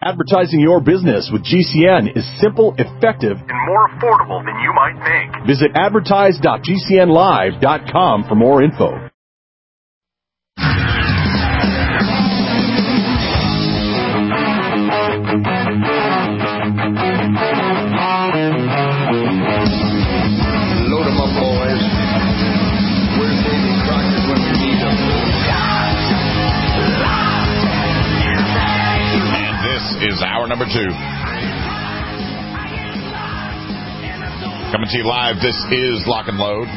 Advertising your business with GCN is simple, effective, and more affordable than you might think. Visit advertise.gcnlive.com for more info. Load 'em up, boys. Where's Davy Crockett when we need him? And this is hour number 2. Coming to you live, this is Lock and Load.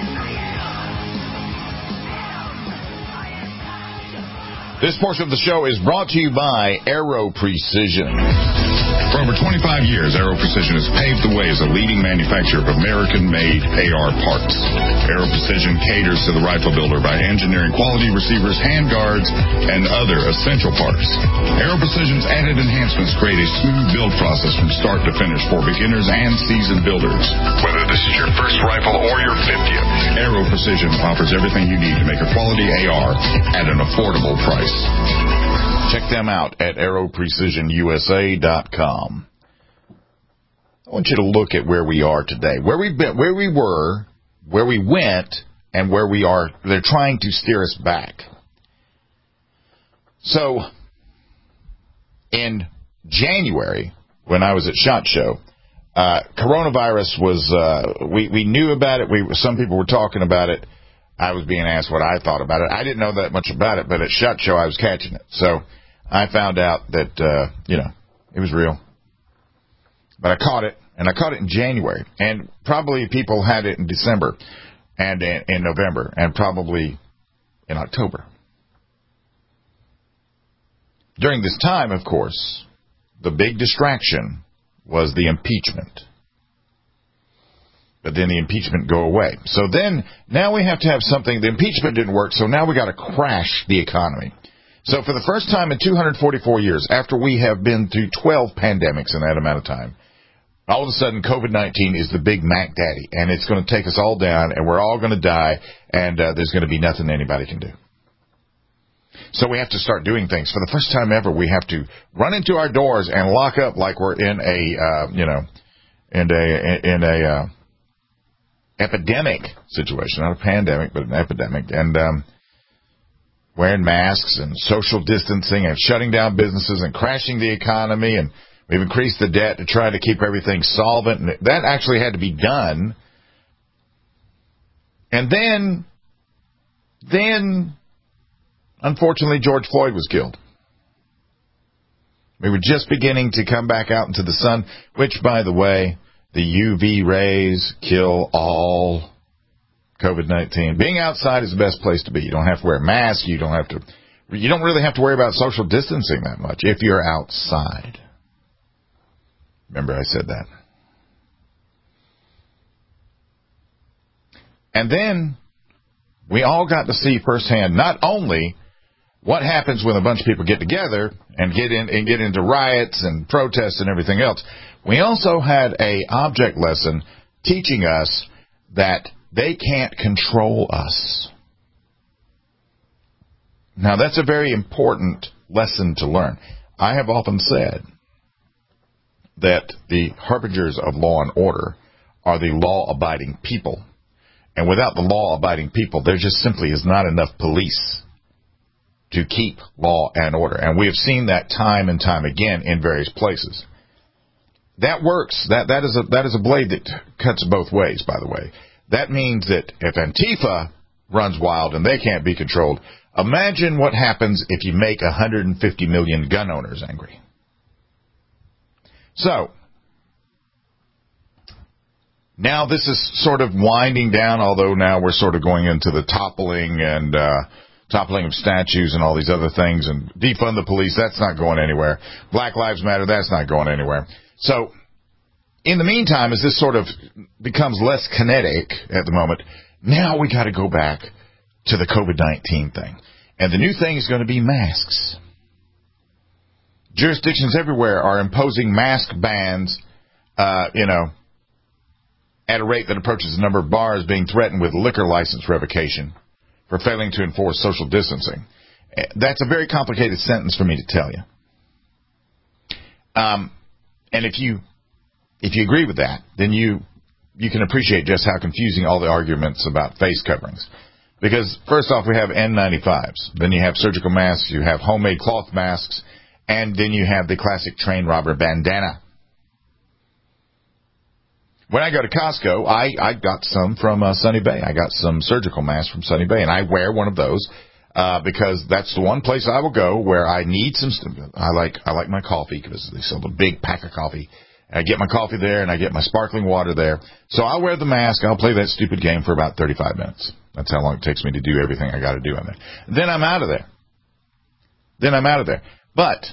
This portion of the show is brought to you by Aero Precision. For over 25 years, Aero Precision has paved the way as a leading manufacturer of American-made AR parts. Aero Precision caters to the rifle builder by engineering quality receivers, handguards, and other essential parts. Aero Precision's added enhancements create a smooth build process from start to finish for beginners and seasoned builders. Whether this is your first rifle or your 50th, Aero Precision offers everything you need to make a quality AR at an affordable price. Check them out at aeroprecisionusa.com. I want you to look at where we are today, where we've been, where we were, where we went, and where we are. They're trying to steer us back. So, in January, when I was at SHOT Show, coronavirus was, we knew about it. Some people were talking about it. I was being asked what I thought about it. I didn't know that much about it, but at SHOT Show I was catching it. So I found out that, it was real. But I caught it, and I caught it in January. And probably people had it in December and in November and probably in October. During this time, of course, the big distraction was the impeachment. But then the impeachment go away. So then, now we have to have something. The impeachment didn't work, so now we got to crash the economy. So for the first time in 244 years, after we have been through 12 pandemics in that amount of time, all of a sudden COVID-19 is the big Mac Daddy, and it's going to take us all down, and we're all going to die, and there's going to be nothing anybody can do. So we have to start doing things. For the first time ever, we have to run into our doors and lock up like we're in a, epidemic situation, not a pandemic, but an epidemic, and wearing masks and social distancing and shutting down businesses and crashing the economy, and we've increased the debt to try to keep everything solvent, and that actually had to be done. And then, unfortunately, George Floyd was killed. We were just beginning to come back out into the sun, which, by the way, the UV rays kill all COVID-19. Being outside is the best place to be. You don't have to wear a mask. You don't really have to worry about social distancing that much if you're outside. Remember I said that. And then we all got to see firsthand not only what happens when a bunch of people get together and get into riots and protests and everything else. We also had an object lesson teaching us that they can't control us. Now, that's a very important lesson to learn. I have often said that the harbingers of law and order are the law-abiding people. And without the law-abiding people, there just simply is not enough police to keep law and order. And we have seen that time and time again in various places. That works. That is a blade that cuts both ways, by the way. That means that if Antifa runs wild and they can't be controlled, imagine what happens if you make 150 million gun owners angry. So, now this is sort of winding down, although now we're sort of going into the toppling of statues and all these other things, and defund the police, that's not going anywhere. Black Lives Matter, that's not going anywhere. So, in the meantime, as this sort of becomes less kinetic at the moment, now we got to go back to the COVID-19 thing. And the new thing is going to be masks. Jurisdictions everywhere are imposing mask bans, at a rate that approaches the number of bars being threatened with liquor license revocation for failing to enforce social distancing. That's a very complicated sentence for me to tell you. And if you agree with that, then you can appreciate just how confusing all the arguments about face coverings. Because first off, we have N95s. Then you have surgical masks. You have homemade cloth masks. And then you have the classic train robber bandana. When I go to Costco, I got some from Sunny Bay. I got some surgical masks from Sunny Bay, and I wear one of those because that's the one place I will go where I need some. I like my coffee because they sell the big pack of coffee. I get my coffee there, and I get my sparkling water there. So I'll wear the mask. I'll play that stupid game for about 35 minutes. That's how long it takes me to do everything I got to do in there. Then I'm out of there. But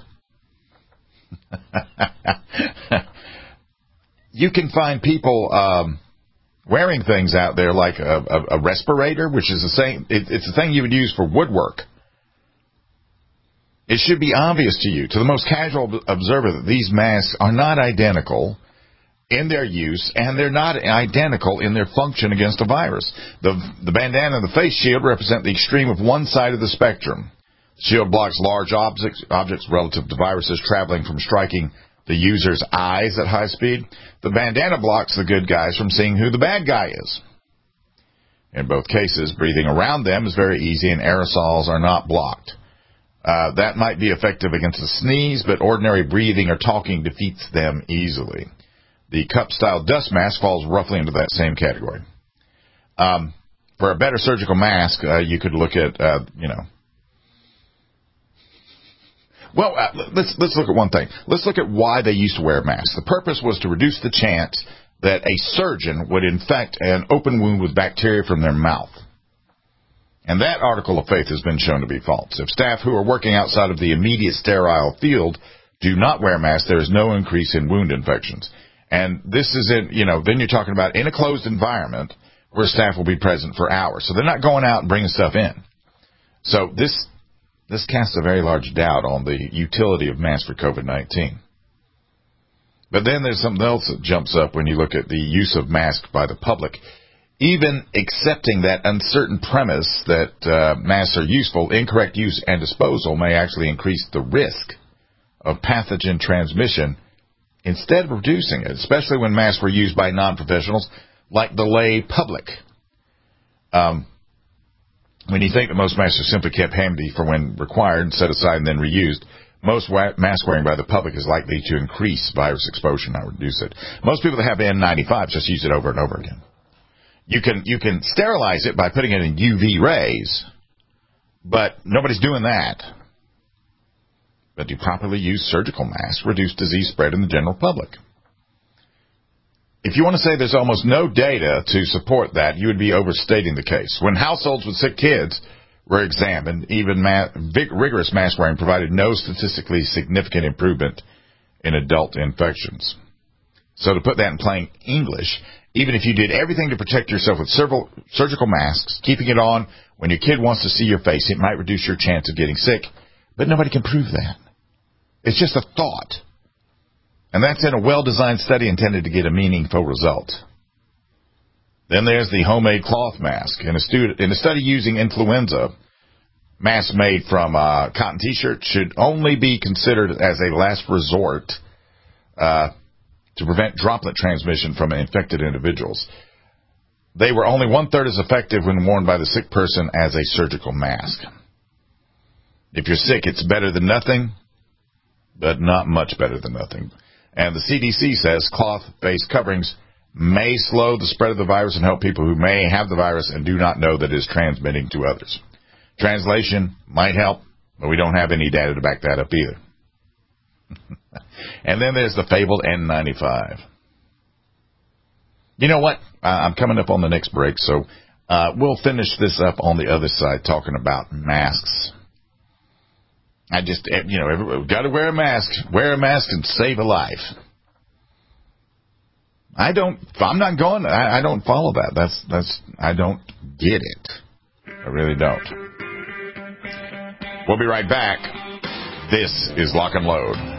you can find people wearing things out there like a respirator, which is the same. It's the thing you would use for woodwork. It should be obvious to you, to the most casual observer, that these masks are not identical in their use, and they're not identical in their function against a virus. The bandana and the face shield represent the extreme of one side of the spectrum. The shield blocks large objects relative to viruses traveling from striking the user's eyes at high speed. The bandana blocks the good guys from seeing who the bad guy is. In both cases, breathing around them is very easy, and aerosols are not blocked. That might be effective against a sneeze, but ordinary breathing or talking defeats them easily. The cup-style dust mask falls roughly into that same category. For a better surgical mask, you could look at, Well, let's look at one thing. Let's look at why they used to wear masks. The purpose was to reduce the chance that a surgeon would infect an open wound with bacteria from their mouth. And that article of faith has been shown to be false. If staff who are working outside of the immediate sterile field do not wear masks, there is no increase in wound infections. And this is then you're talking about in a closed environment where staff will be present for hours. So they're not going out and bringing stuff in. So this casts a very large doubt on the utility of masks for COVID-19. But then there's something else that jumps up when you look at the use of masks by the public. Even accepting that uncertain premise that masks are useful, incorrect use and disposal may actually increase the risk of pathogen transmission instead of reducing it, especially when masks were used by non-professionals like the lay public. When you think that most masks are simply kept handy for when required and set aside and then reused, most mask wearing by the public is likely to increase virus exposure, not reduce it. Most people that have N95s just use it over and over again. You can sterilize it by putting it in UV rays, but nobody's doing that. But to properly use surgical masks reduce disease spread in the general public. If you want to say there's almost no data to support that, you would be overstating the case. When households with sick kids were examined, even rigorous mask wearing provided no statistically significant improvement in adult infections. So to put that in plain English, even if you did everything to protect yourself with several surgical masks, keeping it on when your kid wants to see your face, it might reduce your chance of getting sick. But nobody can prove that. It's just a thought. And that's in a well-designed study intended to get a meaningful result. Then there's the homemade cloth mask. In a study using influenza, masks made from cotton T-shirts should only be considered as a last resort to prevent droplet transmission from infected individuals. They were only one-third as effective when worn by the sick person as a surgical mask. If you're sick, it's better than nothing, but not much better than nothing. And the CDC says cloth-based coverings may slow the spread of the virus and help people who may have the virus and do not know that it is transmitting to others. Translation might help, but we don't have any data to back that up either. And then there's the fabled N95. You know what? I'm coming up on the next break, so we'll finish this up on the other side talking about masks. Everybody got to wear a mask. Wear a mask and save a life. I don't follow that. I don't get it. I really don't. We'll be right back. This is Lock and Load.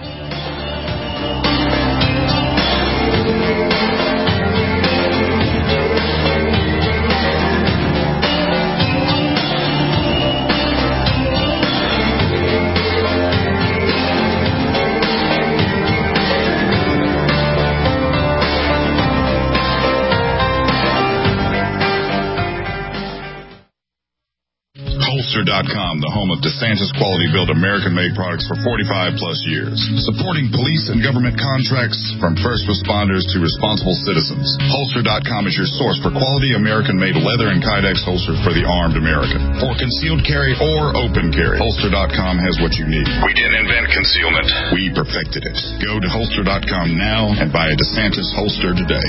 Holster.com, the home of DeSantis quality-built American-made products for 45-plus years. Supporting police and government contracts from first responders to responsible citizens. Holster.com is your source for quality American-made leather and Kydex holsters for the armed American. For concealed carry or open carry, Holster.com has what you need. We didn't invent concealment. We perfected it. Go to Holster.com now and buy a DeSantis holster today.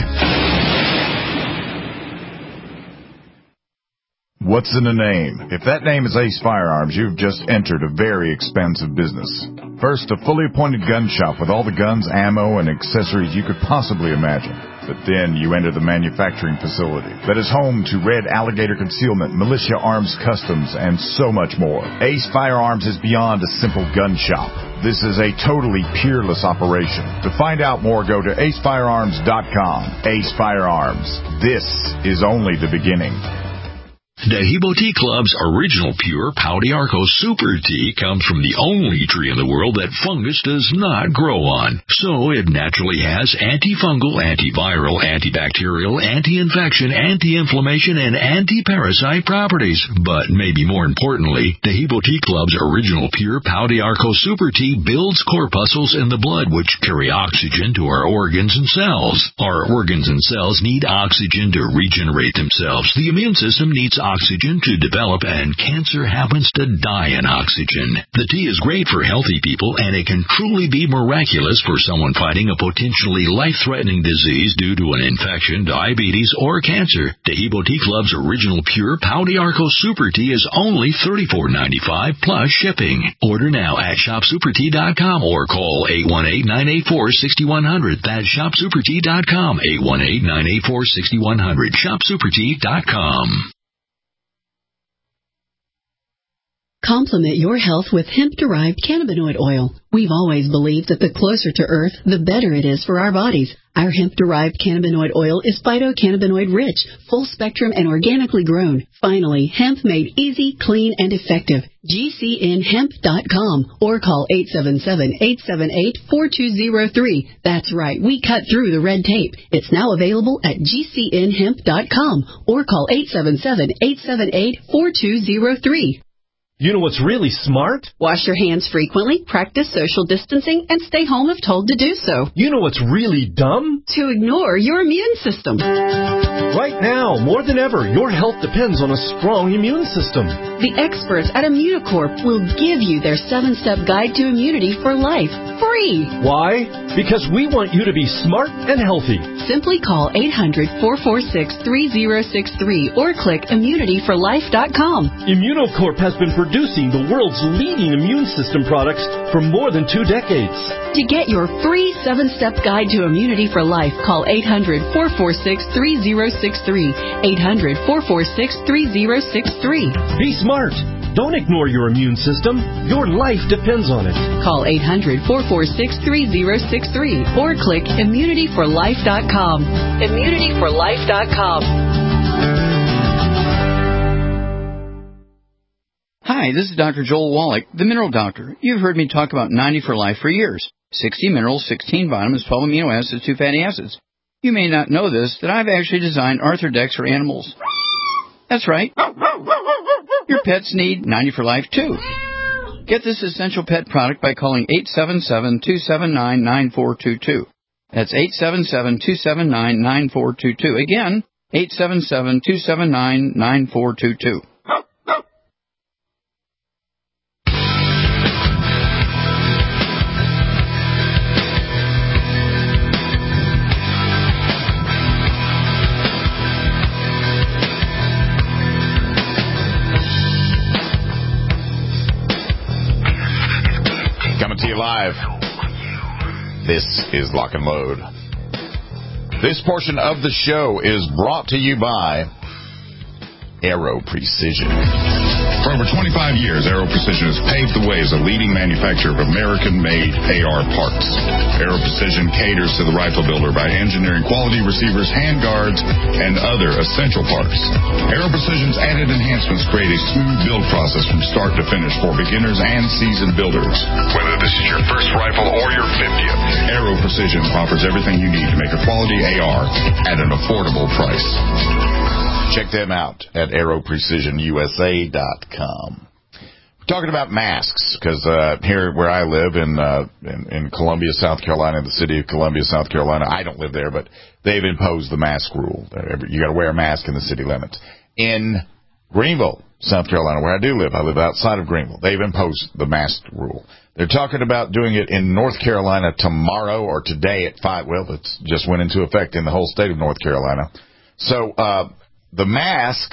What's in a name? If that name is Ace Firearms, you've just entered a very expensive business. First, a fully appointed gun shop with all the guns, ammo, and accessories you could possibly imagine. But then you enter the manufacturing facility that is home to Red Alligator Concealment, Militia Arms Customs, and so much more. Ace Firearms is beyond a simple gun shop. This is a totally peerless operation. To find out more, go to acefirearms.com. Ace Firearms. This is only the beginning. Dehibo Tea Club's original pure Pau d'Arco Super Tea comes from the only tree in the world that fungus does not grow on. So it naturally has antifungal, antiviral, antibacterial, anti-infection, anti-inflammation, and anti-parasite properties. But maybe more importantly, Dehibo Tea Club's original pure Pau d'Arco Super Tea builds corpuscles in the blood which carry oxygen to our organs and cells. Our organs and cells need oxygen to regenerate themselves. The immune system needs oxygen to develop, and cancer happens to die in oxygen. The tea is great for healthy people, and it can truly be miraculous for someone fighting a potentially life-threatening disease due to an infection, diabetes, or cancer. Dehibo Tea Club's original pure Pau d'Arco Super Tea is only $34.95 plus shipping. Order now at shopsupertea.com or call 818-984-6100. That's shopsupertea.com, 818-984-6100, shopsupertea.com. Complement your health with hemp-derived cannabinoid oil. We've always believed that the closer to Earth, the better it is for our bodies. Our hemp-derived cannabinoid oil is phytocannabinoid-rich, full-spectrum, and organically grown. Finally, hemp made easy, clean, and effective. GCNhemp.com or call 877-878-4203. That's right, we cut through the red tape. It's now available at GCNhemp.com or call 877-878-4203. You know what's really smart? Wash your hands frequently, practice social distancing, and stay home if told to do so. You know what's really dumb? To ignore your immune system. Right now, more than ever, your health depends on a strong immune system. The experts at Immunocorp will give you their 7-step guide to immunity for life, free. Why? Because we want you to be smart and healthy. Simply call 800-446-3063 or click immunityforlife.com. Immunocorp has been producing the world's leading immune system products for more than 2 decades. To get your free 7-step guide to immunity for life, call 800-446-3063. 800-446-3063. Be smart. Don't ignore your immune system. Your life depends on it. Call 800-446-3063 or click immunityforlife.com. Immunityforlife.com. Hi, this is Dr. Joel Wallach, the Mineral Doctor. You've heard me talk about 90 for Life for years. 60 minerals, 16 vitamins, 12 amino acids, 2 fatty acids. You may not know this, that I've actually designed Arthrodex for animals. That's right. Your pets need 90 for Life, too. Get this essential pet product by calling 877-279-9422. That's 877-279-9422. Again, 877-279-9422. Coming to you live. This is Lock and Load. This portion of the show is brought to you by Aero Precision. For over 25 years, Aero Precision has paved the way as a leading manufacturer of American-made AR parts. Aero Precision caters to the rifle builder by engineering quality receivers, handguards, and other essential parts. Aero Precision's added enhancements create a smooth build process from start to finish for beginners and seasoned builders. Whether this is your first rifle or your 50th, Aero Precision offers everything you need to make a quality AR at an affordable price. Check them out at aeroprecisionusa.com. Talking about masks, because here where I live in Columbia, South Carolina, the city of Columbia, South Carolina, I don't live there, but they've imposed the mask rule. You got to wear a mask in the city limits. In Greenville, South Carolina, where I do live, I live outside of Greenville, they've imposed the mask rule. They're talking about doing it in North Carolina tomorrow or today at 5. Well, it just went into effect in the whole state of North Carolina. So the mask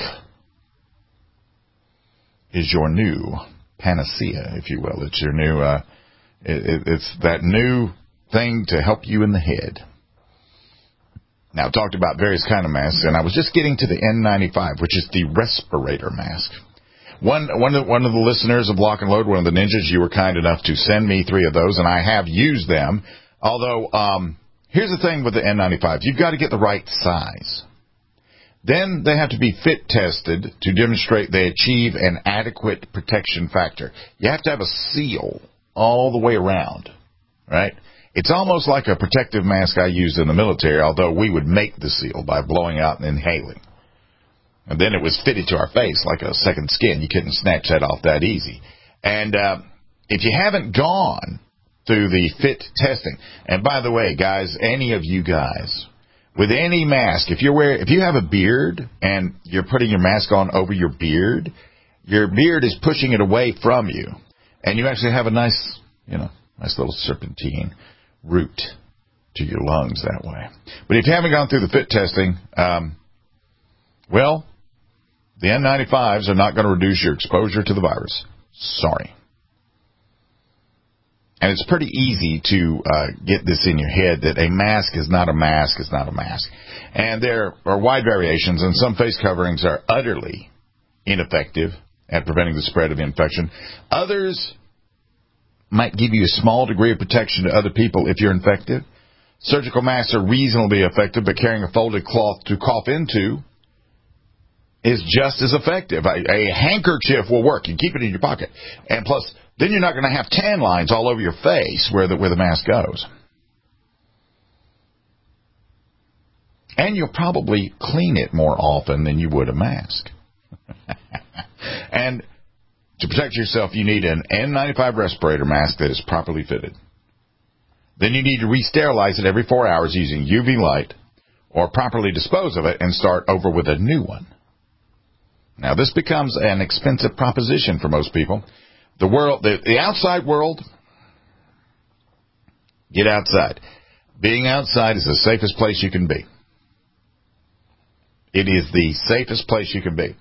is your new panacea, if you will. It's your new, it's that new thing to help you in the head. Now, I talked about various kind of masks, and I was just getting to the N95, which is the respirator mask. One of the listeners of Lock and Load, one of the ninjas, you were kind enough to send me 3 of those, and I have used them. Although, here's the thing with the N95. You've got to get the right size. Then they have to be fit tested to demonstrate they achieve an adequate protection factor. You have to have a seal all the way around, right? It's almost like a protective mask I used in the military, although we would make the seal by blowing out and inhaling. And then it was fitted to our face like a second skin. You couldn't snatch that off that easy. And if you haven't gone through the fit testing, and by the way, guys, any of you guys, with any mask, if you have a beard and you're putting your mask on over your beard is pushing it away from you, and you actually have a nice little serpentine route to your lungs that way. But if you haven't gone through the fit testing, well, the N95s are not going to reduce your exposure to the virus. Sorry. And it's pretty easy to get this in your head that a mask is not a mask is not a mask. And there are wide variations, and some face coverings are utterly ineffective at preventing the spread of infection. Others might give you a small degree of protection to other people if you're infected. Surgical masks are reasonably effective, but carrying a folded cloth to cough into is just as effective. A handkerchief will work. You keep it in your pocket. And plus, then you're not going to have tan lines all over your face where the mask goes. And you'll probably clean it more often than you would a mask. And to protect yourself, you need an N95 respirator mask that is properly fitted. Then you need to re-sterilize it every 4 hours using UV light, or properly dispose of it and start over with a new one. Now, this becomes an expensive proposition for most people. The outside world, get outside. Being outside is the safest place you can be. It is the safest place you can be.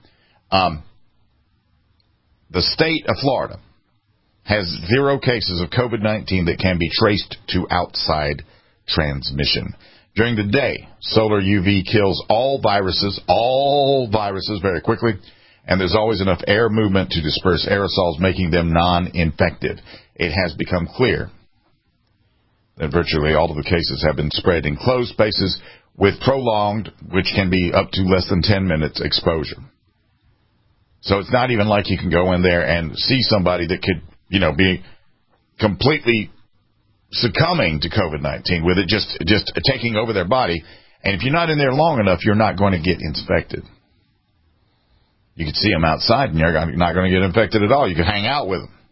The state of Florida has 0 cases of COVID-19 that can be traced to outside transmission. During the day, solar UV kills all viruses very quickly, and there's always enough air movement to disperse aerosols, making them non-infective. It has become clear that virtually all of the cases have been spread in closed spaces with prolonged, which can be up to less than 10 minutes exposure. So it's not even like you can go in there and see somebody that could, be completely succumbing to COVID-19 with it just taking over their body. And if you're not in there long enough, you're not going to get infected. You can see them outside and you're not going to get infected at all. You can hang out with them.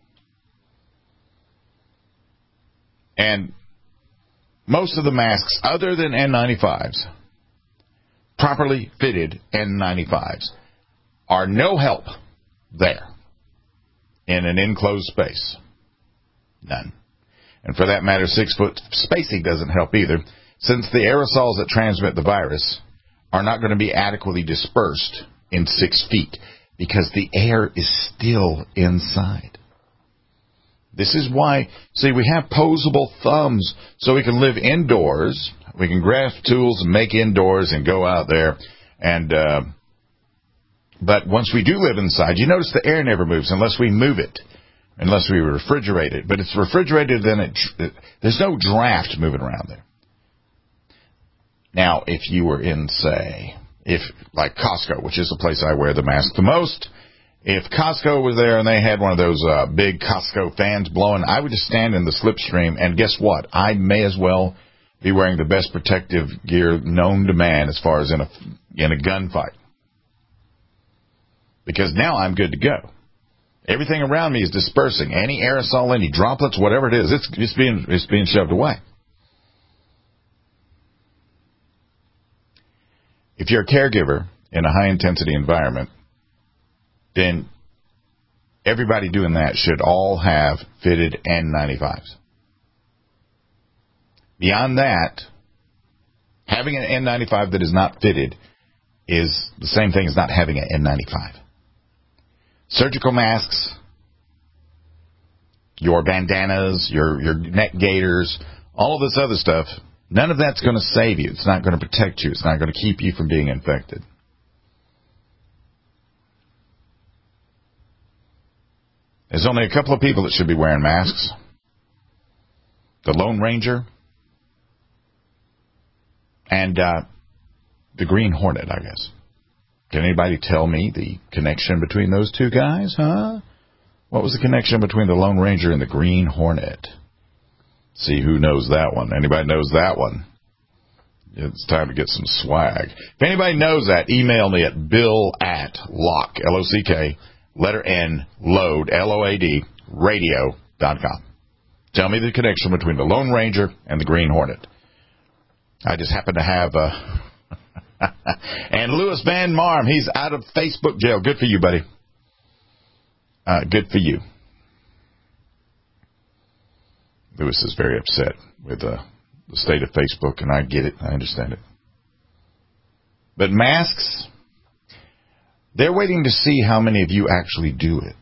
And most of the masks, other than N95s, properly fitted N95s, are no help there in an enclosed space. None. And for that matter, 6-foot spacing doesn't help either, since the aerosols that transmit the virus are not going to be adequately dispersed in 6 feet because the air is still inside. This is why, we have posable thumbs so we can live indoors. We can grasp tools and make indoors and go out there. And but once we do live inside, you notice the air never moves unless we move it, unless we refrigerate it. But it's refrigerated, then there's no draft moving around there. Now, if you were in, like Costco, which is the place I wear the mask the most, if Costco was there and they had one of those big Costco fans blowing, I would just stand in the slipstream, and guess what? I may as well be wearing the best protective gear known to man as far as in a gunfight. Because now I'm good to go. Everything around me is dispersing. Any aerosol, any droplets, whatever it is, it's being shoved away. If you're a caregiver in a high-intensity environment, then everybody doing that should all have fitted N95s. Beyond that, having an N95 that is not fitted is the same thing as not having an N95. Surgical masks, your bandanas, your neck gaiters, all of this other stuff, none of that's going to save you. It's not going to protect you. It's not going to keep you from being infected. There's only a couple of people that should be wearing masks. The Lone Ranger and the Green Hornet, I guess. Can anybody tell me the connection between those two guys, huh? What was the connection between the Lone Ranger and the Green Hornet? See who knows that one. Anybody knows that one? It's time to get some swag. If anybody knows that, email me at bill@lock, L-O-C-K, letter N, load, L-O-A-D, radio.com. Tell me the connection between the Lone Ranger and the Green Hornet. I just happen to have and Louis Van Marm, he's out of Facebook jail. Good for you, buddy. Good for you. Louis is very upset with the state of Facebook, and I get it. I understand it. But masks, they're waiting to see how many of you actually do it.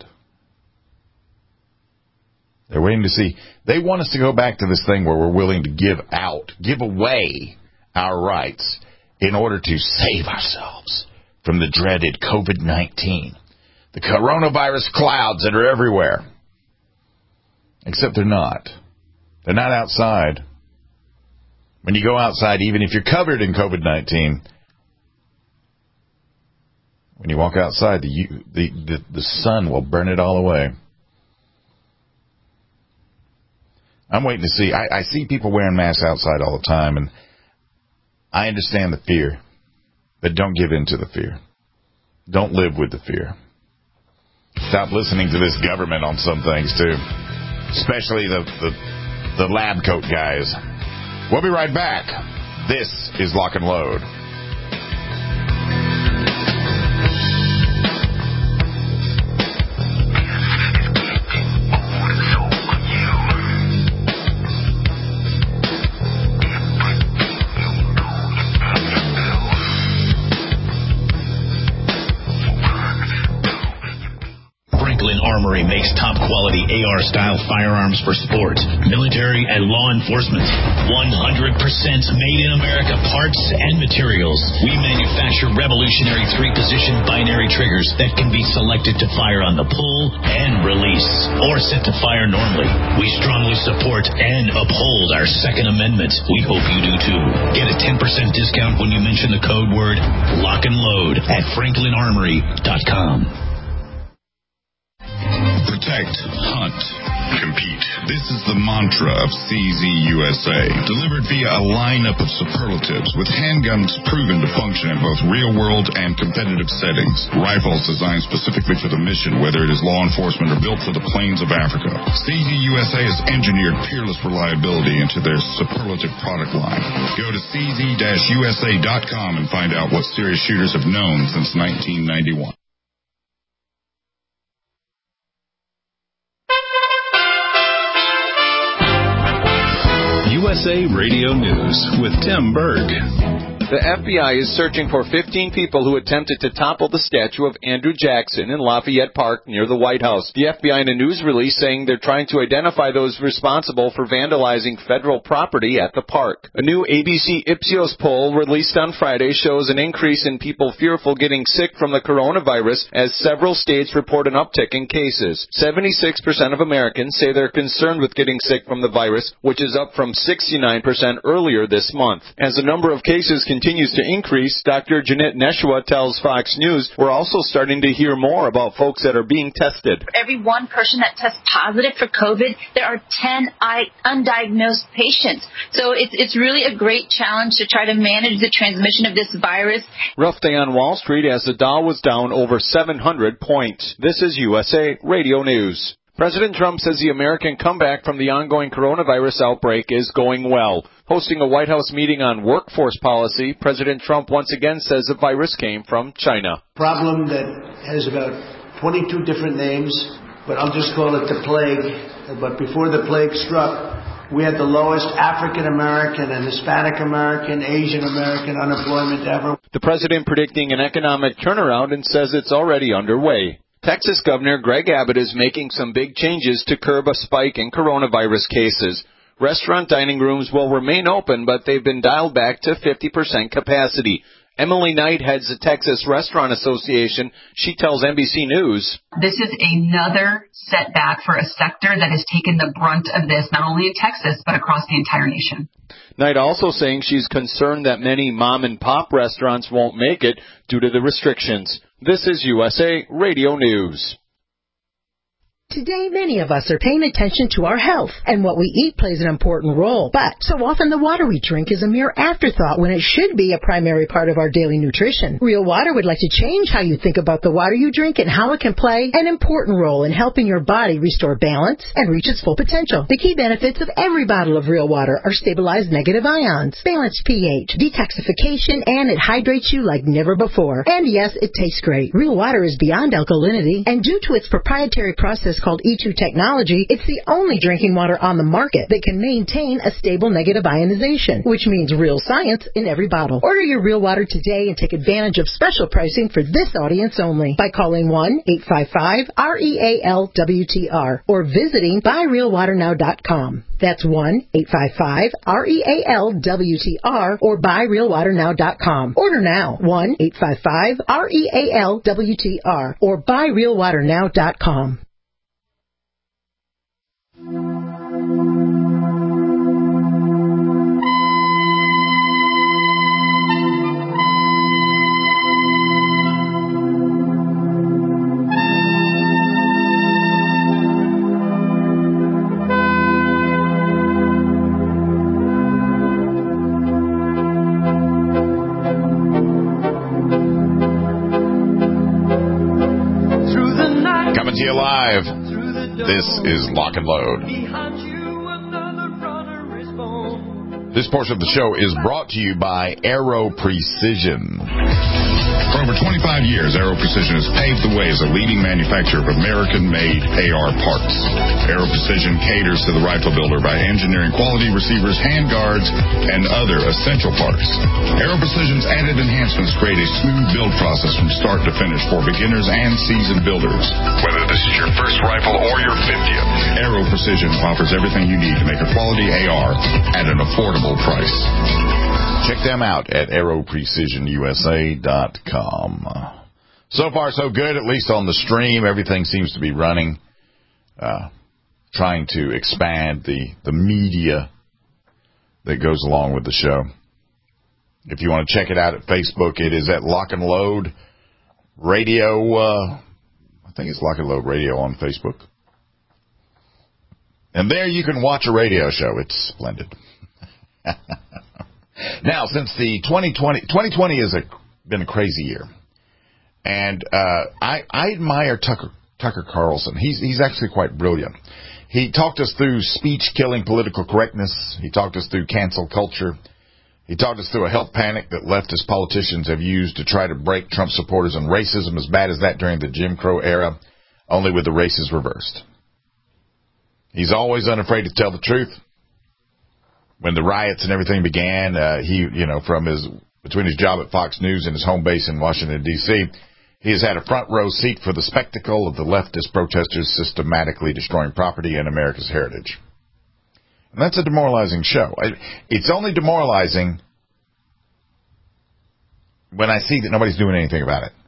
They're waiting to see. They want us to go back to this thing where we're willing to give away our rights in order to save ourselves from the dreaded COVID-19, the coronavirus clouds that are everywhere. Except they're not. They're not outside. When you go outside, even if you're covered in COVID-19, when you walk outside, the sun will burn it all away. I'm waiting to see. I see people wearing masks outside all the time, and I understand the fear, but don't give in to the fear. Don't live with the fear. Stop listening to this government on some things, too, especially the lab coat guys. We'll be right back. This is Lock and Load. Armory makes top-quality AR-style firearms for sport, military, and law enforcement. 100% made in America parts and materials. We manufacture revolutionary 3-position binary triggers that can be selected to fire on the pull and release, or set to fire normally. We strongly support and uphold our Second Amendment. We hope you do too. Get a 10% discount when you mention the code word Lock and Load at FranklinArmory.com. Protect, hunt, compete. This is the mantra of CZ USA, delivered via a lineup of superlatives with handguns proven to function in both real-world and competitive settings. Rifles designed specifically for the mission, whether it is law enforcement or built for the plains of Africa. CZ USA has engineered peerless reliability into their superlative product line. Go to cz-usa.com and find out what serious shooters have known since 1991. USA Radio News with Tim Berg. The FBI is searching for 15 people who attempted to topple the statue of Andrew Jackson in Lafayette Park near the White House. The FBI in a news release saying they're trying to identify those responsible for vandalizing federal property at the park. A new ABC Ipsos poll released on Friday shows an increase in people fearful getting sick from the coronavirus as several states report an uptick in cases. 76% of Americans say they're concerned with getting sick from the virus, which is up from 69% earlier this month. As the number of cases continues to increase, Dr. Jeanette Neshua tells Fox News, we're also starting to hear more about folks that are being tested. For every one person that tests positive for COVID, there are 10 undiagnosed patients. So it's really a great challenge to try to manage the transmission of this virus. Rough day on Wall Street as the Dow was down over 700 points. This is USA Radio News. President Trump says the American comeback from the ongoing coronavirus outbreak is going well. Hosting a White House meeting on workforce policy, President Trump once again says the virus came from China. Problem that has about 22 different names, but I'll just call it the plague. But before the plague struck, we had the lowest African American and Hispanic American, Asian American unemployment ever. The president predicting an economic turnaround and says it's already underway. Texas Governor Greg Abbott is making some big changes to curb a spike in coronavirus cases. Restaurant dining rooms will remain open, but they've been dialed back to 50% capacity. Emily Knight heads the Texas Restaurant Association. She tells NBC News, this is another setback for a sector that has taken the brunt of this, not only in Texas, but across the entire nation. Knight also saying she's concerned that many mom-and-pop restaurants won't make it due to the restrictions. This is USA Radio News. Today, many of us are paying attention to our health, and what we eat plays an important role. But so often the water we drink is a mere afterthought when it should be a primary part of our daily nutrition. Real Water would like to change how you think about the water you drink and how it can play an important role in helping your body restore balance and reach its full potential. The key benefits of every bottle of Real Water are stabilized negative ions, balanced pH, detoxification, and it hydrates you like never before. And yes, it tastes great. Real Water is beyond alkalinity, and due to its proprietary process called E2 technology, it's the only drinking water on the market that can maintain a stable negative ionization, which means real science in every bottle. Order your Real Water today and take advantage of special pricing for this audience only by calling 1-855-REAL-WTR or visiting buyrealwaternow.com. That's 1-855-REAL-WTR or buyrealwaternow.com. Order now, 1-855-REAL-WTR or buyrealwaternow.com. Coming to you live. This is Lock and Load. This portion of the show is brought to you by Aero Precision. For over 25 years, Aero Precision has paved the way as a leading manufacturer of American-made AR parts. Aero Precision caters to the rifle builder by engineering quality receivers, handguards, and other essential parts. Aero Precision's added enhancements create a smooth build process from start to finish for beginners and seasoned builders. Whether this is your first rifle or your 50th, Aero Precision offers everything you need to make a quality AR at an affordable price. Check them out at aeroprecisionusa.com. So far, so good, at least on the stream. Everything seems to be running. Trying to expand the media that goes along with the show. If you want to check it out at Facebook, it is at Lock and Load Radio. I think it's Lock and Load Radio on Facebook. And there you can watch a radio show. It's splendid. Now, since the 2020 has been a crazy year, and I admire Tucker Carlson. He's actually quite brilliant. He talked us through speech-killing political correctness. He talked us through cancel culture. He talked us through a health panic that leftist politicians have used to try to break Trump supporters, and racism as bad as that during the Jim Crow era, only with the races reversed. He's always unafraid to tell the truth. When the riots and everything began, between his job at Fox News and his home base in Washington, D.C., he has had a front row seat for the spectacle of the leftist protesters systematically destroying property and America's heritage. And that's a demoralizing show. It's only demoralizing when I see that nobody's doing anything about it.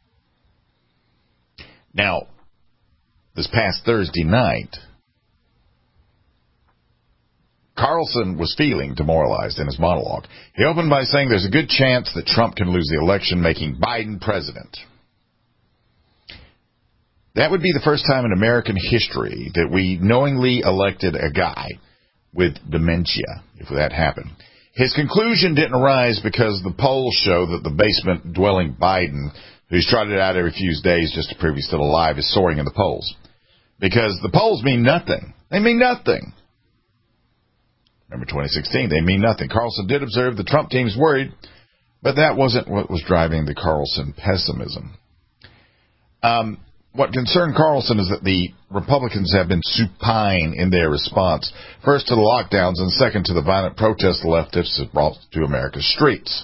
Now, this past Thursday night, Carlson was feeling demoralized in his monologue. He opened by saying there's a good chance that Trump can lose the election, making Biden president. That would be the first time in American history that we knowingly elected a guy with dementia, if that happened. His conclusion didn't arise because the polls show that the basement-dwelling Biden, who's trotted out every few days just to prove he's still alive, is soaring in the polls. Because the polls mean nothing. They mean nothing. Remember 2016, they mean nothing. Carlson did observe the Trump team's worried, but that wasn't what was driving the Carlson pessimism. What concerned Carlson is that the Republicans have been supine in their response, first to the lockdowns and second to the violent protests the leftists have brought to America's streets.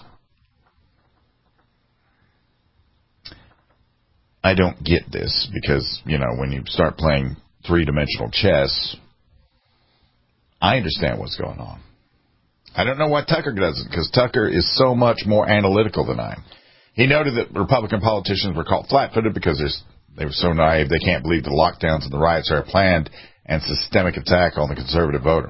I don't get this because, when you start playing three-dimensional chess, I understand what's going on. I don't know why Tucker doesn't, because Tucker is so much more analytical than I am. He noted that Republican politicians were caught flat-footed because they were so naive they can't believe the lockdowns and the riots are a planned and systemic attack on the conservative voter.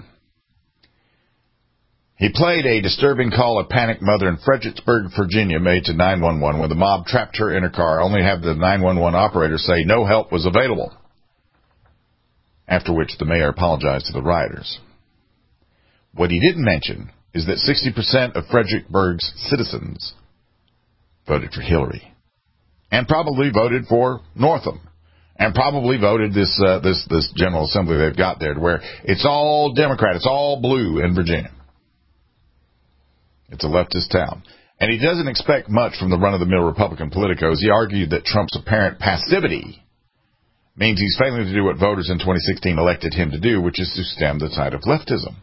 He played a disturbing call a panicked mother in Fredericksburg, Virginia, made to 911 when the mob trapped her in her car, only to have the 911 operator say no help was available, after which the mayor apologized to the rioters. What he didn't mention is that 60% of Fredericksburg's citizens voted for Hillary, and probably voted for Northam, and probably voted this General Assembly they've got there, where it's all Democrat, it's all blue in Virginia. It's a leftist town. And he doesn't expect much from the run-of-the-mill Republican politicos. He argued that Trump's apparent passivity means he's failing to do what voters in 2016 elected him to do, which is to stem the tide of leftism.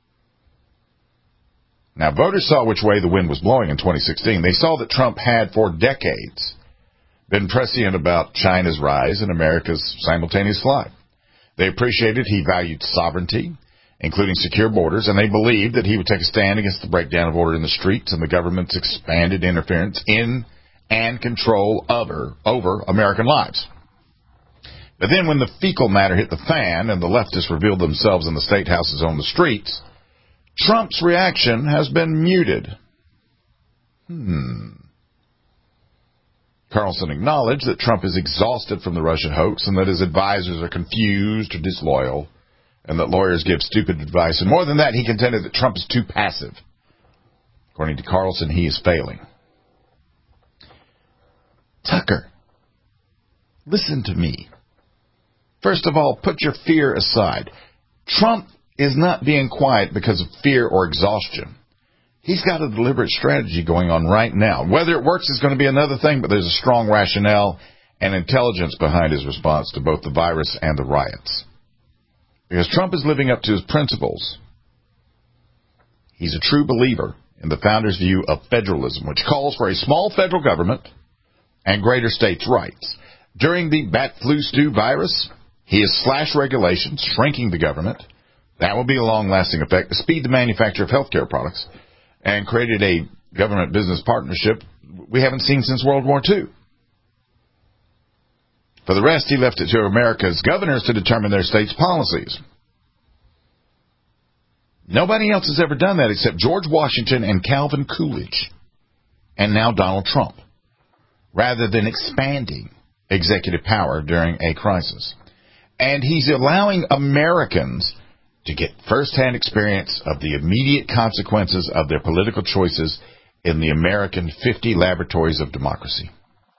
Now, voters saw which way the wind was blowing in 2016. They saw that Trump had, for decades, been prescient about China's rise and America's simultaneous flight. They appreciated he valued sovereignty, including secure borders, and they believed that he would take a stand against the breakdown of order in the streets and the government's expanded interference in and control over American lives. But then when the fecal matter hit the fan and the leftists revealed themselves in the state houses on the streets, Trump's reaction has been muted. Carlson acknowledged that Trump is exhausted from the Russia hoax and that his advisors are confused or disloyal and that lawyers give stupid advice. And more than that, he contended that Trump is too passive. According to Carlson, he is failing. Tucker, listen to me. First of all, put your fear aside. Trump is not being quiet because of fear or exhaustion. He's got a deliberate strategy going on right now. Whether it works is going to be another thing, but there's a strong rationale and intelligence behind his response to both the virus and the riots. Because Trump is living up to his principles. He's a true believer in the founder's view of federalism, which calls for a small federal government and greater states' rights. During the bat flu stew virus, he has slashed regulations, shrinking the government. That will be a long-lasting effect to speed the manufacture of healthcare products, and created a government-business partnership we haven't seen since World War II. For the rest, he left it to America's governors to determine their state's policies. Nobody else has ever done that except George Washington and Calvin Coolidge, and now Donald Trump, rather than expanding executive power during a crisis. And he's allowing Americans to get first-hand experience of the immediate consequences of their political choices in the American 50 laboratories of democracy.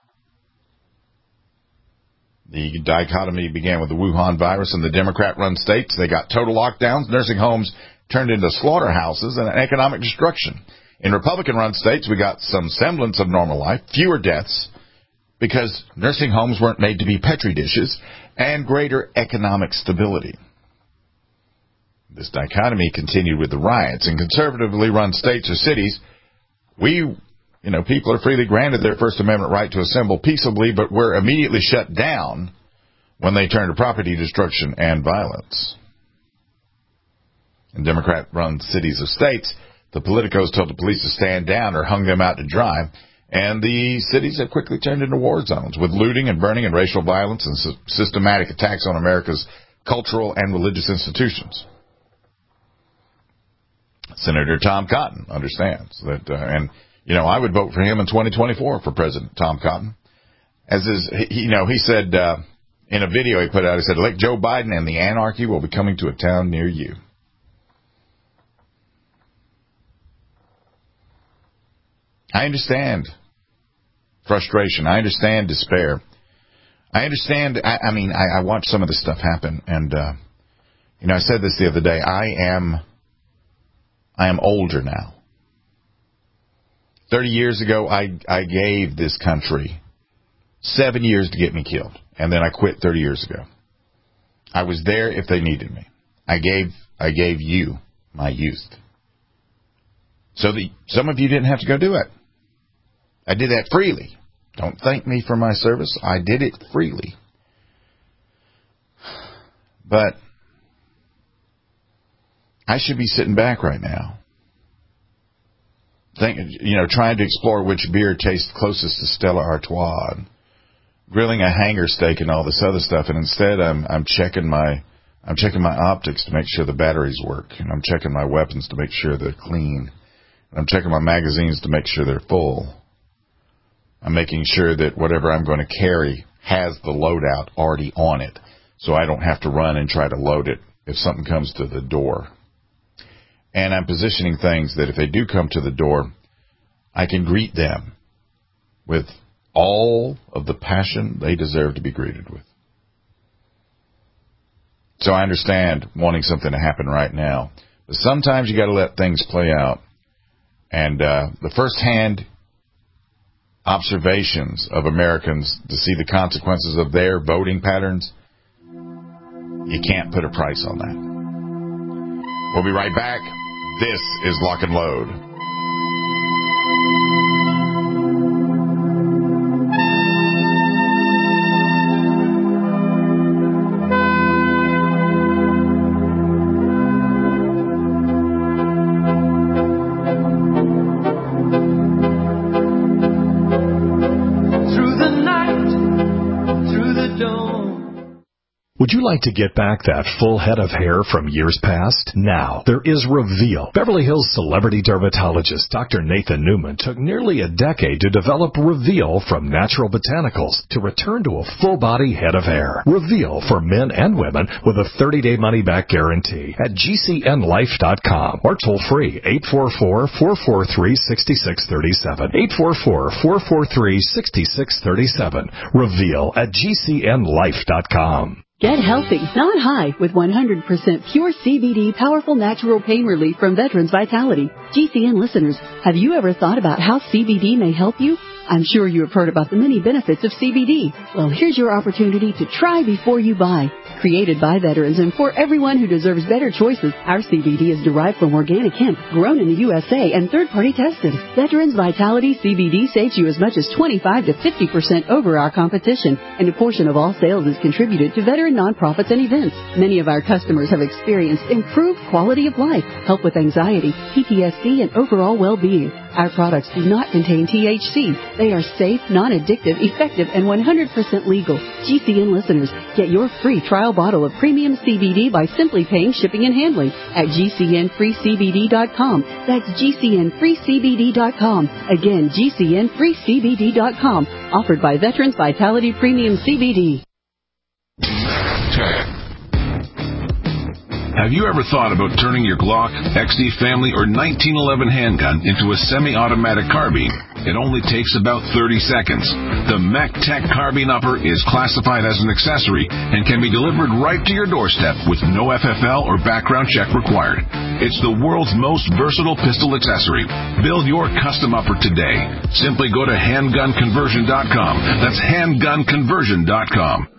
The dichotomy began with the Wuhan virus and the Democrat-run states. They got total lockdowns, nursing homes turned into slaughterhouses, and economic destruction. In Republican-run states, we got some semblance of normal life, fewer deaths, because nursing homes weren't made to be Petri dishes, and greater economic stability. This dichotomy continued with the riots. In conservatively run states or cities, people are freely granted their First Amendment right to assemble peaceably, but we're immediately shut down when they turn to property destruction and violence. In Democrat-run cities or states, the politicos told the police to stand down or hung them out to dry, and the cities have quickly turned into war zones with looting and burning and racial violence and systematic attacks on America's cultural and religious institutions. Senator Tom Cotton understands that, and I would vote for him in 2024 for President Tom Cotton. He said in a video he put out, he said, elect Joe Biden and the anarchy will be coming to a town near you. I understand frustration. I understand despair. I understand. I watched some of this stuff happen, and I said this the other day. I am older now. 30 years ago, I gave this country 7 years to get me killed, and then I quit 30 years ago. I was there if they needed me. I gave you my youth, so that some of you didn't have to go do it. I did that freely. Don't thank me for my service. I did it freely. But I should be sitting back right now, trying to explore which beer tastes closest to Stella Artois, and grilling a hanger steak and all this other stuff. And instead, I'm checking my optics to make sure the batteries work, and I'm checking my weapons to make sure they're clean, and I'm checking my magazines to make sure they're full. I'm making sure that whatever I'm going to carry has the loadout already on it, so I don't have to run and try to load it if something comes to the door. And I'm positioning things that if they do come to the door, I can greet them with all of the passion they deserve to be greeted with. So I understand wanting something to happen right now, but sometimes you got to let things play out. And the first-hand observations of Americans to see the consequences of their voting patterns, you can't put a price on that. We'll be right back. This is Lock and Load. Would you like to get back that full head of hair from years past? Now, there is Reveal. Beverly Hills celebrity dermatologist Dr. Nathan Newman took nearly a decade to develop Reveal from natural botanicals to return to a full-body head of hair. Reveal for men and women with a 30-day money-back guarantee at GCNlife.com or toll-free 844-443-6637. 844-443-6637. Reveal at GCNlife.com. Get healthy, not high, with 100% pure CBD powerful natural pain relief from Veterans Vitality. GCN listeners, have you ever thought about how CBD may help you? I'm sure you have heard about the many benefits of CBD. Well, here's your opportunity to try before you buy. Created by veterans and for everyone who deserves better choices, our CBD is derived from organic hemp, grown in the USA and third-party tested. Veterans Vitality CBD saves you as much as 25 to 50% over our competition, and a portion of all sales is contributed to veteran nonprofits and events. Many of our customers have experienced improved quality of life, help with anxiety, PTSD, and overall well-being. Our products do not contain THC. They are safe, non-addictive, effective, and 100% legal. GCN listeners, get your free trial bottle of premium CBD by simply paying shipping and handling at GCNFreeCBD.com. That's GCNFreeCBD.com. Again, GCNFreeCBD.com. Offered by Veterans Vitality Premium CBD. Have you ever thought about turning your Glock, XD Family, or 1911 handgun into a semi-automatic carbine? It only takes about 30 seconds. The MacTech Carbine Upper is classified as an accessory and can be delivered right to your doorstep with no FFL or background check required. It's the world's most versatile pistol accessory. Build your custom upper today. Simply go to handgunconversion.com. That's handgunconversion.com.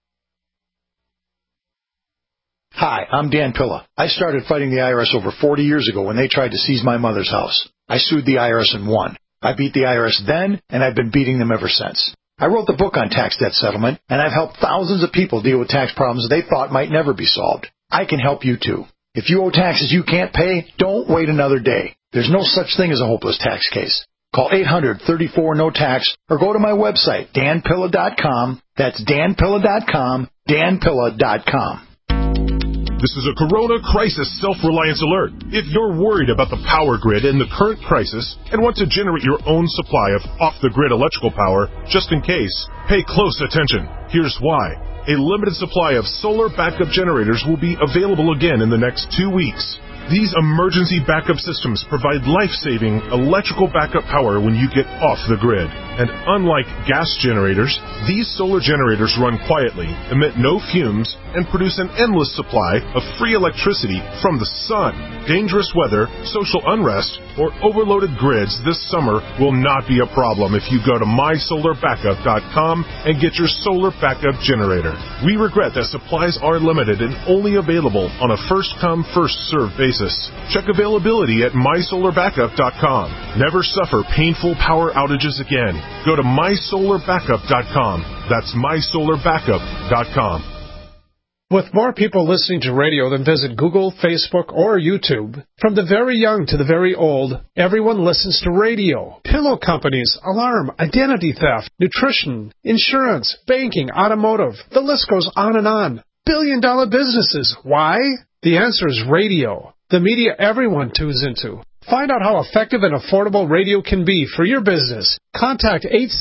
Hi, I'm Dan Pilla. I started fighting the IRS over 40 years ago when they tried to seize my mother's house. I sued the IRS and won. I beat the IRS then, and I've been beating them ever since. I wrote the book on tax debt settlement, and I've helped thousands of people deal with tax problems they thought might never be solved. I can help you too. If you owe taxes you can't pay, don't wait another day. There's no such thing as a hopeless tax case. Call 800-34-NO-TAX or go to my website, danpilla.com. That's danpilla.com, danpilla.com. This is a Corona Crisis Self-Reliance Alert. If you're worried about the power grid in the current crisis and want to generate your own supply of off-the-grid electrical power, just in case, pay close attention. Here's why. A limited supply of solar backup generators will be available again in the next 2 weeks. These emergency backup systems provide life-saving electrical backup power when you get off the grid. And unlike gas generators, these solar generators run quietly, emit no fumes, and produce an endless supply of free electricity from the sun. Dangerous weather, social unrest, or overloaded grids this summer will not be a problem if you go to mysolarbackup.com and get your solar backup generator. We regret that supplies are limited and only available on a first-come, first-served basis. Check availability at mysolarbackup.com. Never suffer painful power outages again. Go to mysolarbackup.com. That's mysolarbackup.com. With more people listening to radio than visit Google, Facebook, or YouTube, from the very young to the very old, everyone listens to radio. Pillow companies, alarm, identity theft, nutrition, insurance, banking, automotive, the list goes on and on. Billion-dollar businesses. Why? The answer is radio. The media everyone tunes into. Find out how effective and affordable radio can be for your business. Contact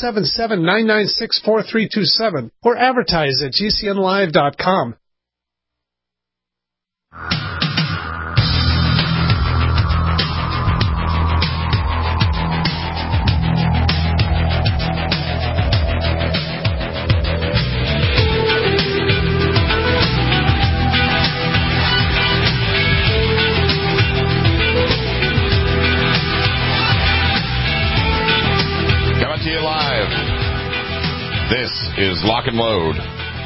877-996-4327 or advertise at gcnlive.com. This is Lock and Load.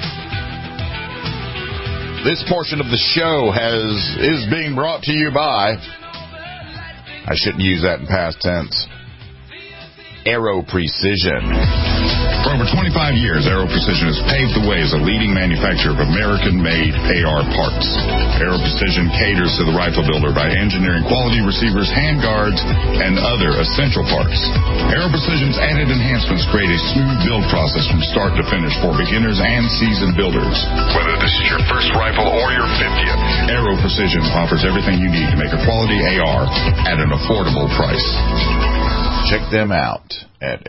This portion of the show is being brought to you by, I shouldn't use that in past tense, Aero Precision. For over 25 years, Aero Precision has paved the way as a leading manufacturer of American-made AR parts. Aero Precision caters to the rifle builder by engineering quality receivers, handguards, and other essential parts. Aero Precision's added enhancements create a smooth build process from start to finish for beginners and seasoned builders. Whether this is your first rifle or your 50th, Aero Precision offers everything you need to make a quality AR at an affordable price. Check them out at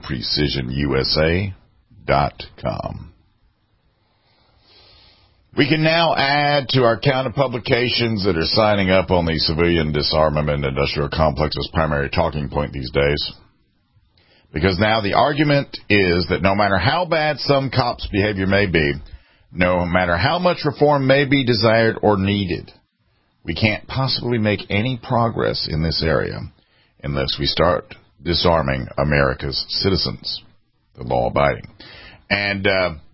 aeroprecisionusa.com. We can now add to our count of publications that are signing up on the civilian disarmament industrial complex's primary talking point these days. Because now the argument is that no matter how bad some cops' behavior may be, no matter how much reform may be desired or needed, we can't possibly make any progress in this area unless we start disarming America's citizens, the law-abiding. And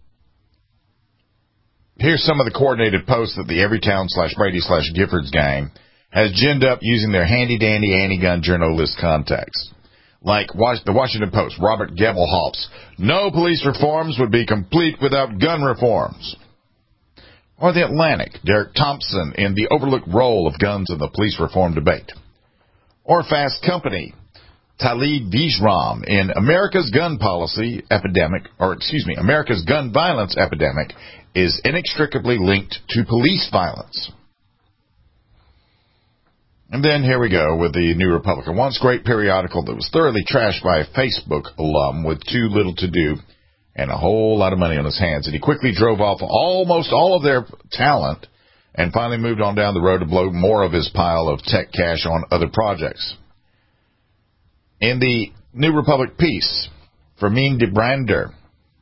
here's some of the coordinated posts that the Everytown/Brady/Giffords gang has ginned up using their handy-dandy anti-gun journalist contacts. Like the Washington Post, Robert Gebelholtz, no police reforms would be complete without gun reforms. Or the Atlantic, Derek Thompson in the overlooked role of guns in the police reform debate. Or Fast Company, Talib Vishram in America's gun violence epidemic is inextricably linked to police violence. And then here we go with the New Republican, once great periodical that was thoroughly trashed by a Facebook alum with too little to do and a whole lot of money on his hands. And he quickly drove off almost all of their talent and finally moved on down the road to blow more of his pile of tech cash on other projects. In the New Republic piece, Fermin de Brander,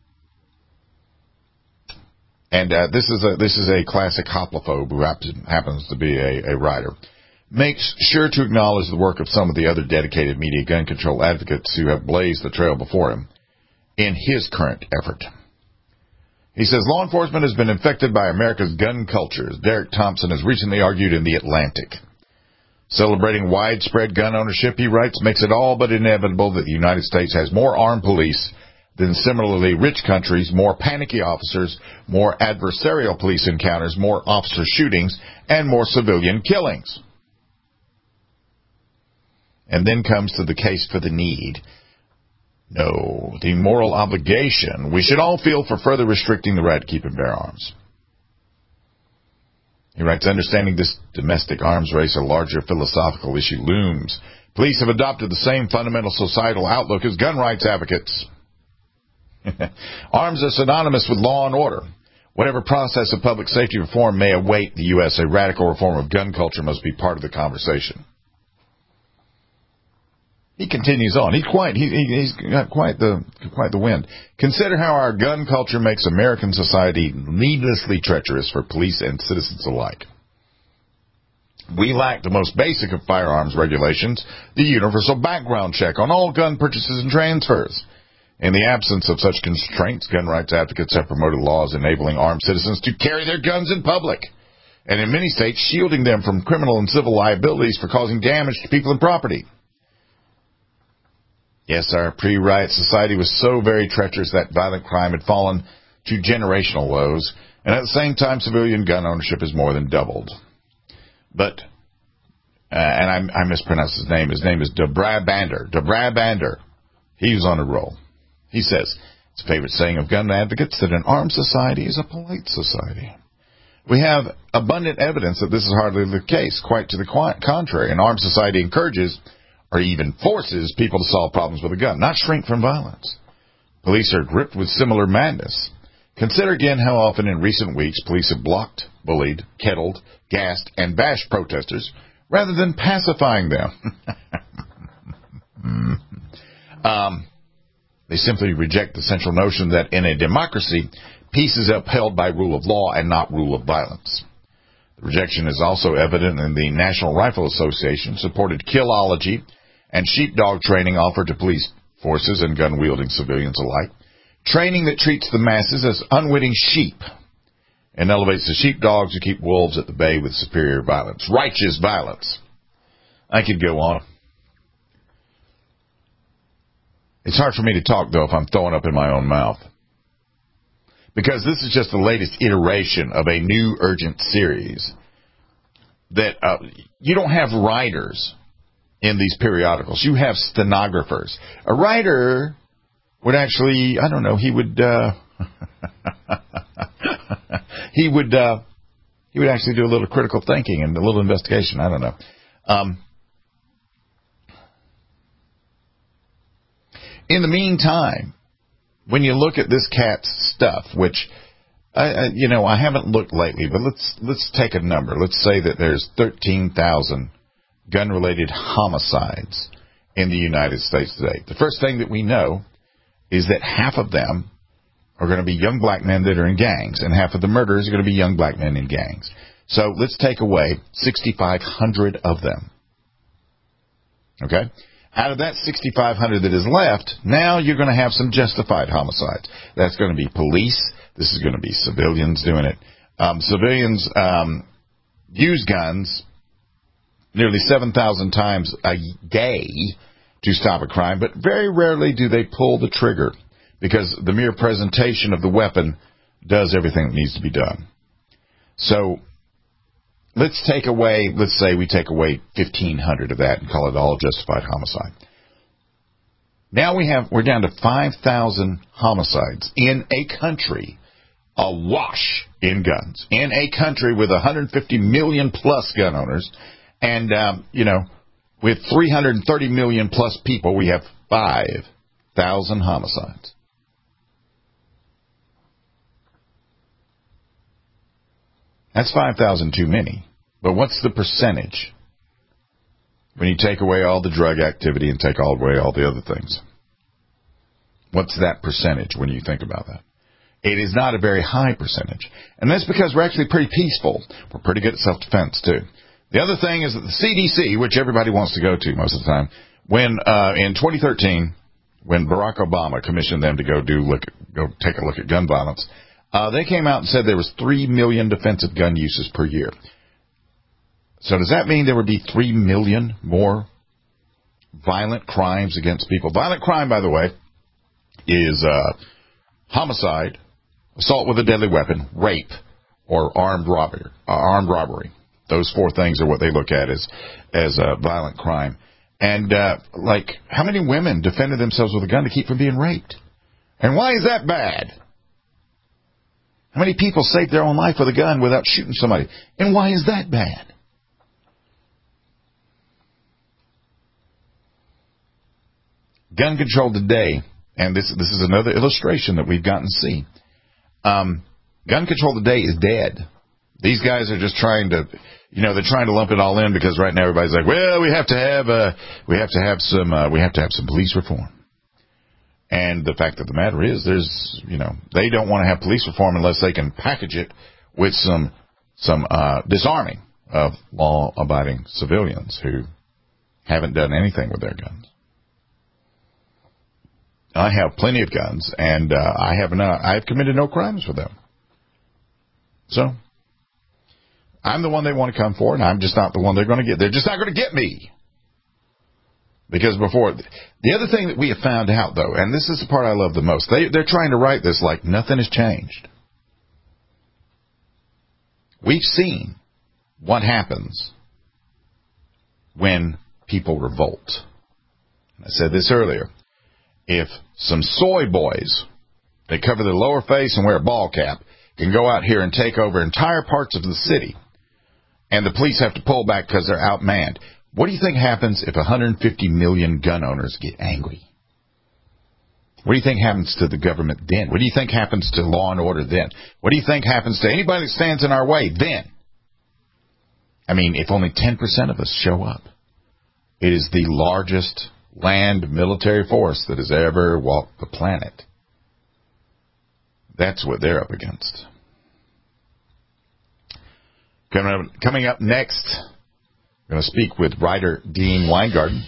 and this is a classic hoplophobe who happens to be a writer, makes sure to acknowledge the work of some of the other dedicated media gun control advocates who have blazed the trail before him in his current effort. He says, law enforcement has been infected by America's gun culture, as Derek Thompson has recently argued in The Atlantic. Celebrating widespread gun ownership, he writes, makes it all but inevitable that the United States has more armed police than similarly rich countries, more panicky officers, more adversarial police encounters, more officer shootings, and more civilian killings. And then comes to the case for the need. No, the moral obligation we should all feel for further restricting the right to keep and bear arms. He writes, understanding this domestic arms race, a larger philosophical issue looms. Police have adopted the same fundamental societal outlook as gun rights advocates. Arms are synonymous with law and order. Whatever process of public safety reform may await the U.S., a radical reform of gun culture must be part of the conversation. He continues on. He's got quite the wind. Consider how our gun culture makes American society needlessly treacherous for police and citizens alike. We lack the most basic of firearms regulations, the universal background check on all gun purchases and transfers. In the absence of such constraints, gun rights advocates have promoted laws enabling armed citizens to carry their guns in public, and in many states shielding them from criminal and civil liabilities for causing damage to people and property. Yes, our pre-riot society was so very treacherous that violent crime had fallen to generational lows, and at the same time civilian gun ownership has more than doubled. But, and I mispronounced his name. His name is Dobrabander. Dobrabander. He was on a roll. He says, it's a favorite saying of gun advocates that an armed society is a polite society. We have abundant evidence that this is hardly the case. Quite to the contrary, an armed society encourages or even forces people to solve problems with a gun, not shrink from violence. Police are gripped with similar madness. Consider again how often in recent weeks police have blocked, bullied, kettled, gassed, and bashed protesters rather than pacifying them. They simply reject the central notion that in a democracy, peace is upheld by rule of law and not rule of violence. The rejection is also evident in the National Rifle Association supported killology and sheepdog training offered to police forces and gun-wielding civilians alike. Training that treats the masses as unwitting sheep and elevates the sheepdogs who keep wolves at the bay with superior violence. Righteous violence. I could go on. It's hard for me to talk, though, if I'm throwing up in my own mouth. Because this is just the latest iteration of a new urgent series that you don't have writers in these periodicals. You have stenographers. A writer would actually, I don't know, he would actually do a little critical thinking and a little investigation. I don't know. In the meantime, when you look at this cat's stuff, which I haven't looked lately, but let's take a number. Let's say that there's 13,000 gun-related homicides in the United States today. The first thing that we know is that half of them are going to be young black men that are in gangs, and half of the murders are going to be young black men in gangs. So let's take away 6,500 of them. Okay? Out of that 6,500 that is left, now you're going to have some justified homicides. That's going to be police. This is going to be civilians doing it. Civilians use guns nearly 7,000 times a day to stop a crime, but very rarely do they pull the trigger because the mere presentation of the weapon does everything that needs to be done. So let's say we take away 1,500 of that and call it all justified homicide. Now we're down to 5,000 homicides in a country awash in guns, in a country with 150 million plus gun owners, and with 330 million plus people, we have 5,000 homicides. That's 5,000 too many. But what's the percentage when you take away all the drug activity and take away all the other things? What's that percentage when you think about that? It is not a very high percentage. And that's because we're actually pretty peaceful. We're pretty good at self-defense, too. The other thing is that the CDC, which everybody wants to go to most of the time, when in 2013, when Barack Obama commissioned them to go take a look at gun violence, they came out and said there was 3 million defensive gun uses per year. So does that mean there would be 3 million more violent crimes against people? Violent crime, by the way, is homicide, assault with a deadly weapon, rape, or armed robbery. Those four things are what they look at as violent crime. And how many women defended themselves with a gun to keep from being raped? And why is that bad? How many people save their own life with a gun without shooting somebody? And why is that bad? Gun control today, and this is another illustration that we've gotten to see. Gun control today is dead. These guys are just trying to, they're trying to lump it all in because right now everybody's like, well, we have to have some police reform. And the fact of the matter is, they don't want to have police reform unless they can package it with some disarming of law-abiding civilians who haven't done anything with their guns. I have plenty of guns, and I've committed no crimes with them. So I'm the one they want to come for, and I'm just not the one they're going to get. They're just not going to get me. Because before, the other thing that we have found out, though, and this is the part I love the most, they're trying to write this like nothing has changed. We've seen what happens when people revolt. I said this earlier. If some soy boys that cover their lower face and wear a ball cap can go out here and take over entire parts of the city, and the police have to pull back because they're outmanned, what do you think happens if 150 million gun owners get angry? What do you think happens to the government then? What do you think happens to law and order then? What do you think happens to anybody that stands in our way then? I mean, if only 10% of us show up, it is the largest land military force that has ever walked the planet. That's what they're up against. Coming up next, I'm going to speak with writer Dean Weingarten.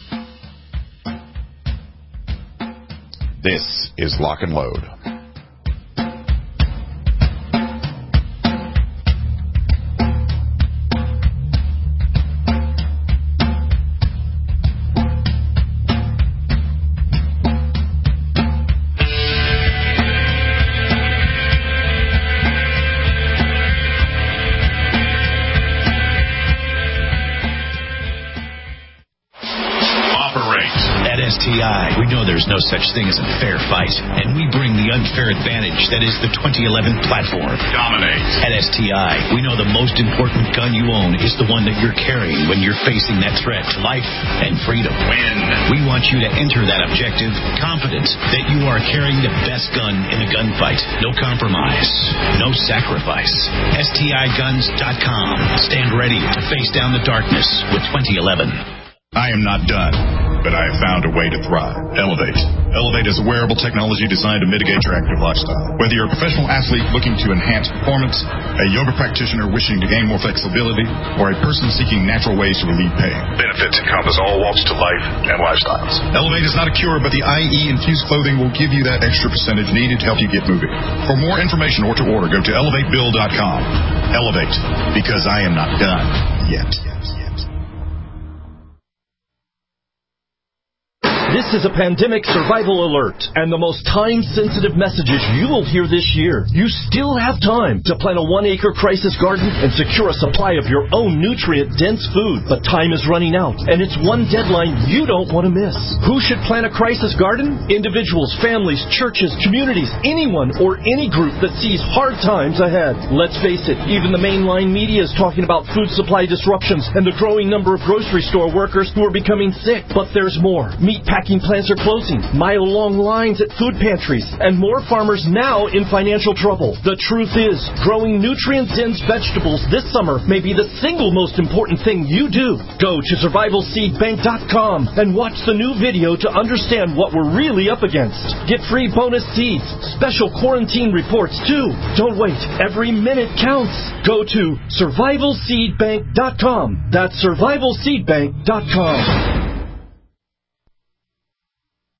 This is Lock and Load. We know there's no such thing as a fair fight, and we bring the unfair advantage that is the 2011 platform. Dominate. At STI, we know the most important gun you own is the one that you're carrying when you're facing that threat to life and freedom. Win. We want you to enter that objective confident that you are carrying the best gun in the gunfight. No compromise. No sacrifice. STIguns.com. Stand ready to face down the darkness with 2011. I am not done, but I have found a way to thrive. Elevate. Elevate is a wearable technology designed to mitigate your active lifestyle. Whether you're a professional athlete looking to enhance performance, a yoga practitioner wishing to gain more flexibility, or a person seeking natural ways to relieve pain, benefits encompass all walks to life and lifestyles. Elevate is not a cure, but the IE-infused clothing will give you that extra percentage needed to help you get moving. For more information or to order, go to elevatebill.com. Elevate, because I am not done yet. This is a pandemic survival alert, and the most time-sensitive messages you will hear this year. You still have time to plant a 1-acre crisis garden and secure a supply of your own nutrient-dense food. But time is running out, and it's one deadline you don't want to miss. Who should plant a crisis garden? Individuals, families, churches, communities, anyone or any group that sees hard times ahead. Let's face it, even the mainline media is talking about food supply disruptions and the growing number of grocery store workers who are becoming sick. But there's more. Meatpacking plants are closing, mile-long lines at food pantries, and more farmers now in financial trouble. The truth is, growing nutrient-dense vegetables this summer may be the single most important thing you do. Go to survivalseedbank.com and watch the new video to understand what we're really up against. Get free bonus seeds, special quarantine reports too. Don't wait. Every minute counts. Go to survivalseedbank.com. That's survivalseedbank.com.